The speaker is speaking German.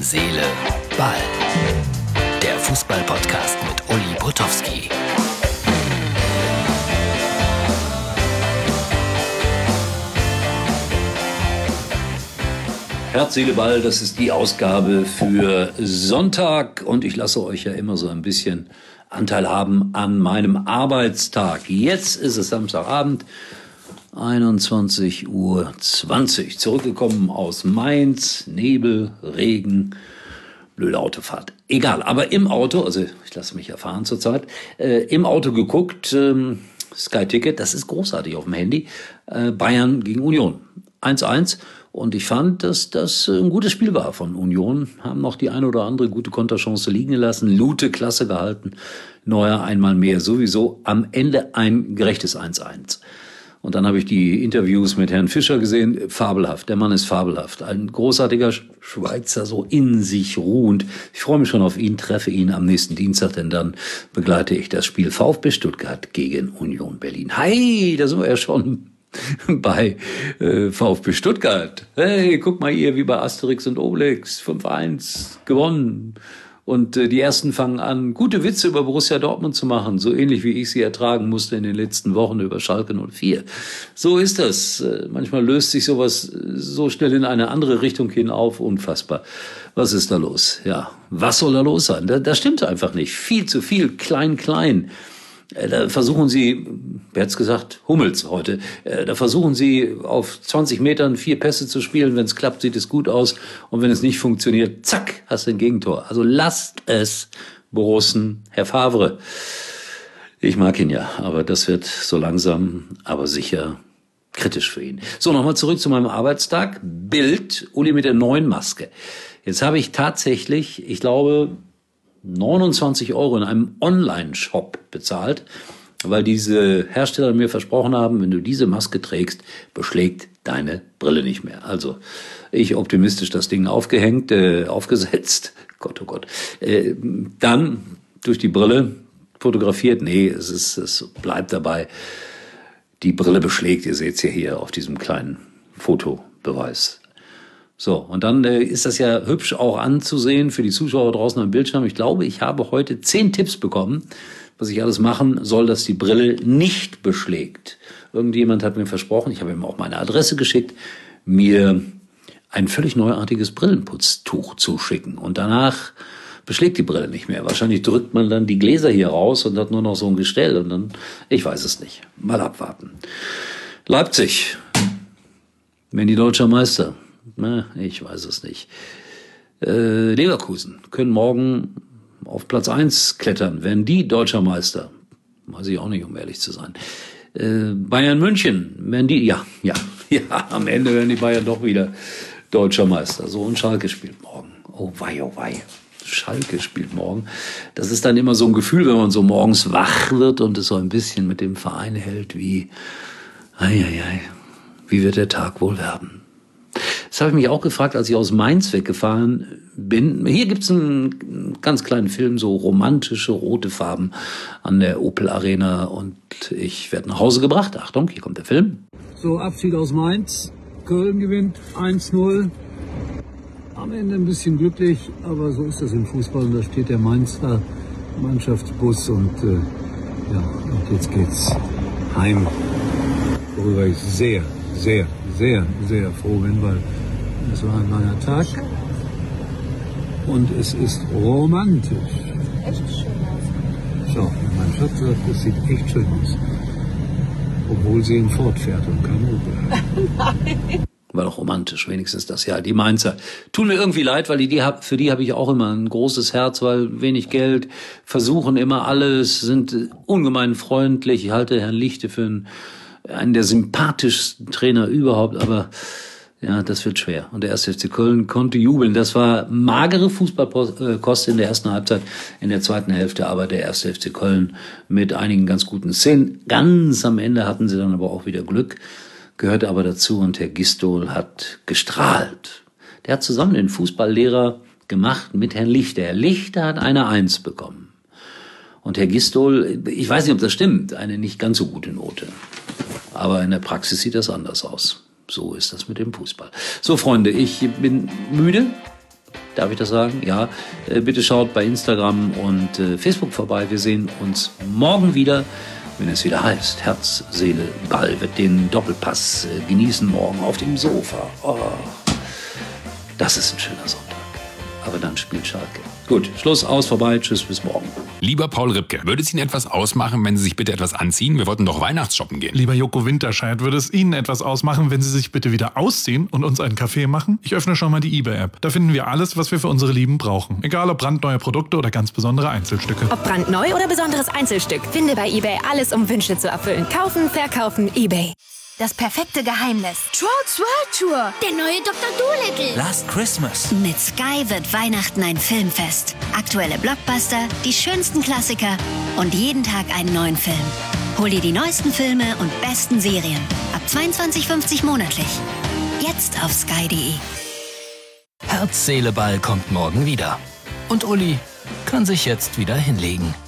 Seele, Ball. Der Fußball-Podcast mit Uli Potowski. Herz, Seele, Ball, das ist die Ausgabe für Sonntag und ich lasse euch ja immer so ein bisschen Anteil haben an meinem Arbeitstag. Jetzt ist es Samstagabend, 21:20 Uhr. Zurückgekommen aus Mainz, Nebel, Regen, blöde Autofahrt. Egal, aber im Auto, also ich lasse mich ja fahren zurzeit, im Auto geguckt, Sky Ticket, das ist großartig auf dem Handy, Bayern gegen Union, 1:1. Und ich fand, dass das ein gutes Spiel war von Union. Haben noch die eine oder andere gute Konterchance liegen gelassen. Lute klasse gehalten. Neuer einmal mehr. Sowieso am Ende ein gerechtes 1:1. Und dann habe ich die Interviews mit Herrn Fischer gesehen. Fabelhaft. Der Mann ist fabelhaft. Ein großartiger Schweizer, so in sich ruhend. Ich freue mich schon auf ihn, treffe ihn am nächsten Dienstag, denn dann begleite ich das Spiel VfB Stuttgart gegen Union Berlin. Hi, da sind wir ja schon bei VfB Stuttgart. Hey, guck mal hier, wie bei Asterix und Obelix, 5:1 gewonnen. Und die Ersten fangen an, gute Witze über Borussia Dortmund zu machen, so ähnlich wie ich sie ertragen musste in den letzten Wochen über Schalke 04. So ist das. Manchmal löst sich sowas so schnell in eine andere Richtung hin auf. Unfassbar. Was ist da los? Ja, was soll da los sein? Das stimmt einfach nicht. Viel zu viel, klein. Da versuchen sie, wer hat's gesagt, Hummels heute, da versuchen sie auf 20 Metern 4 Pässe zu spielen. Wenn es klappt, sieht es gut aus. Und wenn es nicht funktioniert, zack, hast du ein Gegentor. Also lasst es, Borussen, Herr Favre. Ich mag ihn ja, aber das wird so langsam, aber sicher kritisch für ihn. So, nochmal zurück zu meinem Arbeitstag. Bild, Uli mit der neuen Maske. Jetzt habe ich tatsächlich, ich glaube, 29 € in einem Online-Shop bezahlt, weil diese Hersteller mir versprochen haben, wenn du diese Maske trägst, beschlägt deine Brille nicht mehr. Also ich optimistisch das Ding aufgesetzt, Gott, oh Gott, dann durch die Brille fotografiert. Nee, es bleibt dabei, die Brille beschlägt, ihr seht es ja hier auf diesem kleinen Fotobeweis. So, und dann ist das ja hübsch auch anzusehen für die Zuschauer draußen am Bildschirm. Ich glaube, ich habe heute 10 Tipps bekommen, was ich alles machen soll, dass die Brille nicht beschlägt. Irgendjemand hat mir versprochen, ich habe ihm auch meine Adresse geschickt, mir ein völlig neuartiges Brillenputztuch zu schicken. Und danach beschlägt die Brille nicht mehr. Wahrscheinlich drückt man dann die Gläser hier raus und hat nur noch so ein Gestell. Und dann, ich weiß es nicht. Mal abwarten. Leipzig, wenn die deutscher Meister. Na, ich weiß es nicht. Leverkusen können morgen auf Platz 1 klettern, wenn die deutscher Meister. Weiß ich auch nicht, um ehrlich zu sein. Bayern München, wenn die, ja, am Ende werden die Bayern doch wieder deutscher Meister. So, und Schalke spielt morgen. Oh wei. Schalke spielt morgen. Das ist dann immer so ein Gefühl, wenn man so morgens wach wird und es so ein bisschen mit dem Verein hält, wie, wie wird der Tag wohl werden? Das habe ich mich auch gefragt, als ich aus Mainz weggefahren bin. Hier gibt's einen ganz kleinen Film, so romantische rote Farben an der Opel Arena. Und ich werde nach Hause gebracht. Achtung, hier kommt der Film. So, Abschied aus Mainz. Köln gewinnt 1:0. Am Ende ein bisschen glücklich, aber so ist das im Fußball. Und da steht der Mainzer Mannschaftsbus und und jetzt geht's heim. Worüber ich sehr froh bin, weil es war ein langer Tag und es ist romantisch. Echt schön aus. So, mein Schatz sagt, es sieht echt schön aus. Obwohl sie in Ford fährt und kein Opel. Nein. War doch romantisch, wenigstens das. Ja, die Mainzer tun mir irgendwie leid, weil für die habe ich auch immer ein großes Herz, weil wenig Geld, versuchen immer alles, sind ungemein freundlich. Ich halte Herrn Lichte für einen der sympathischsten Trainer überhaupt, aber ja, das wird schwer. Und der 1. FC Köln konnte jubeln. Das war magere Fußballkost in der ersten Halbzeit, in der zweiten Hälfte, aber der 1. FC Köln mit einigen ganz guten Szenen. Ganz am Ende hatten sie dann aber auch wieder Glück, gehörte aber dazu und Herr Gistol hat gestrahlt. Der hat zusammen den Fußballlehrer gemacht mit Herrn Lichter. Herr Lichter hat eine 1 bekommen. Und Herr Gistol, ich weiß nicht, ob das stimmt, eine nicht ganz so gute Note. Aber in der Praxis sieht das anders aus. So ist das mit dem Fußball. So, Freunde, ich bin müde. Darf ich das sagen? Ja. Bitte schaut bei Instagram und Facebook vorbei. Wir sehen uns morgen wieder, wenn es wieder heißt, Herz, Seele, Ball. Wird den Doppelpass genießen morgen auf dem Sofa. Oh, das ist ein schöner Sonntag. Aber dann spielt Schalke. Gut, Schluss, aus, vorbei, tschüss, bis morgen. Lieber Paul Ripke, würde es Ihnen etwas ausmachen, wenn Sie sich bitte etwas anziehen? Wir wollten doch Weihnachtsshoppen gehen. Lieber Joko Winterscheid, würde es Ihnen etwas ausmachen, wenn Sie sich bitte wieder ausziehen und uns einen Kaffee machen? Ich öffne schon mal die eBay-App. Da finden wir alles, was wir für unsere Lieben brauchen. Egal ob brandneue Produkte oder ganz besondere Einzelstücke. Ob brandneu oder besonderes Einzelstück, finde bei eBay alles, um Wünsche zu erfüllen. Kaufen, verkaufen, eBay. Das perfekte Geheimnis. Trolls World Tour. Der neue Dr. Dolittle. Last Christmas. Mit Sky wird Weihnachten ein Filmfest. Aktuelle Blockbuster, die schönsten Klassiker und jeden Tag einen neuen Film. Hol dir die neuesten Filme und besten Serien. Ab 22,50 monatlich. Jetzt auf sky.de. Herz, Seele, Ball kommt morgen wieder. Und Uli kann sich jetzt wieder hinlegen.